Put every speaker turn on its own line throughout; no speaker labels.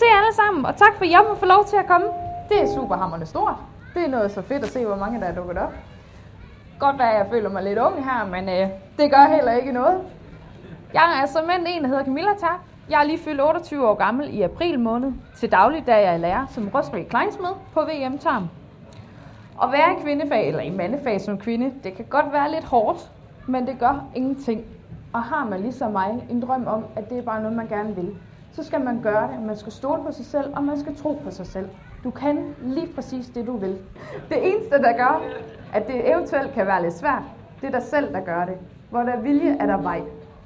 til jer alle sammen, og tak for jer at få lov til at komme. Det er superhammerende stort. Det er noget så fedt at se, hvor mange der er dukket op. Godt være, at jeg føler mig lidt ung her, men det gør heller ikke noget. Jeg er som en, der hedder Camilla Tak. Jeg er lige fyldt 28 år gammel i april måned. Til daglig, da jeg er lærer som rustfri klejnsmed på VM Tarm. At være i kvindefag, eller i mandefag som kvinde, det kan godt være lidt hårdt, men det gør ingenting. Og har man ligesom mig en drøm om, at det er bare noget, man gerne vil, så skal man gøre det, man skal stole på sig selv, og man skal tro på sig selv. Du kan lige præcis det, du vil. Det eneste, der gør, at det eventuelt kan være lidt svært, det er dig selv, der gør det. Hvor der er vilje, er der vej.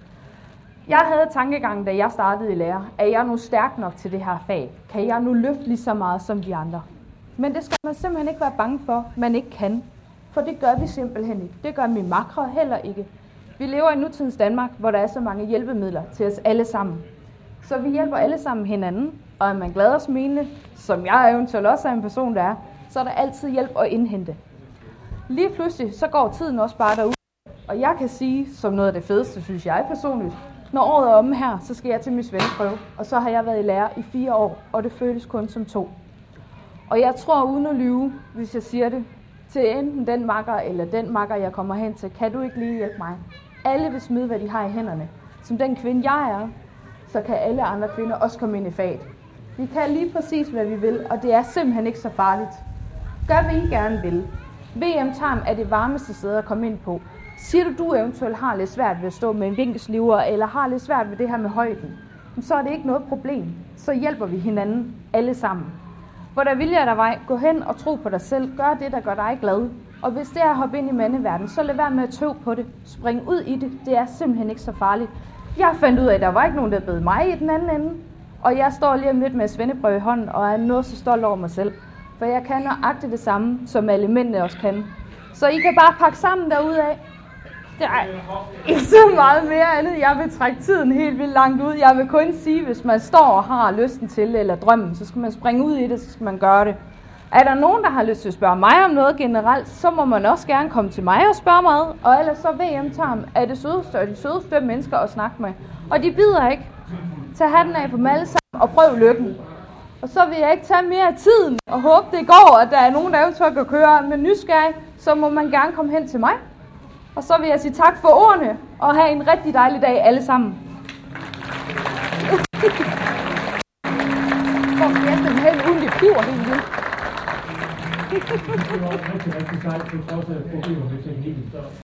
Jeg havde tankegangen, da jeg startede i lære, at jeg er nu stærk nok til det her fag. Kan jeg nu løfte lige så meget som de andre? Men det skal man simpelthen ikke være bange for, man ikke kan. For det gør vi simpelthen ikke. Det gør mine makre heller ikke. Vi lever i nutidens Danmark, hvor der er så mange hjælpemidler til os alle sammen. Så vi hjælper alle sammen hinanden, og er man glad og smilende, som jeg eventuelt også er en person, der er, så er der altid hjælp at indhente. Lige pludselig, så går tiden også bare derud. Og jeg kan sige, som noget af det fedeste, synes jeg personligt, når året er omme her, så skal jeg til min svendeprøve, og så har jeg været i lære i 4 år, og det føles kun som 2. Og jeg tror uden at lyve, hvis jeg siger det, til enten den makker eller den makker, jeg kommer hen til, kan du ikke lige hjælpe mig? Alle vil smide, hvad de har i hænderne. Som den kvinde, jeg er, så kan alle andre kvinder også komme ind i faget. Vi kan lige præcis, hvad vi vil, og det er simpelthen ikke så farligt. Gør, hvad I gerne vil. VM Tarm er det varmeste sted at komme ind på. Siger du eventuelt har lidt svært ved at stå med en vinkelsliver, eller har lidt svært ved det her med højden, så er det ikke noget problem. Så hjælper vi hinanden alle sammen. Hvor der vilje er der vej, gå hen og tro på dig selv. Gør det, der gør dig glad. Og hvis det er at hoppe ind i mandeverdenen, så lad være med at tøve på det. Spring ud i det. Det er simpelthen ikke så farligt. Jeg fandt ud af, at der var ikke nogen, der bed mig i den anden ende. Og jeg står lige om lidt med svendeprøve i hånden, og er noget så stolt over mig selv. For jeg kan nøjagtigt det samme, som alle mændene også kan. Så I kan bare pakke sammen derudad. Der er ikke så meget mere andet. Jeg vil trække tiden helt vildt langt ud. Jeg vil kun sige, hvis man står og har lysten til det, eller drømmen, så skal man springe ud i det, så skal man gøre det. Er der nogen, der har lyst til at spørge mig om noget generelt, så må man også gerne komme til mig og spørge mig. Og ellers så VM Tarm er det sødeste og de sødeste mennesker at snakke med. Og de bider ikke. Tag hatten af på dem alle sammen og prøv lykken. Og så vil jeg ikke tage mere af tiden og håbe det går, at der er nogen, der eventuelt kan køre med nysgerrig, så må man gerne komme hen til mig. Og så vil jeg sige tak for ordene, og have en rigtig dejlig dag alle sammen. Hvor er den helt uden, det piver helt vildt.
Det var rigtig sejt, det er også problemer med teknikken, så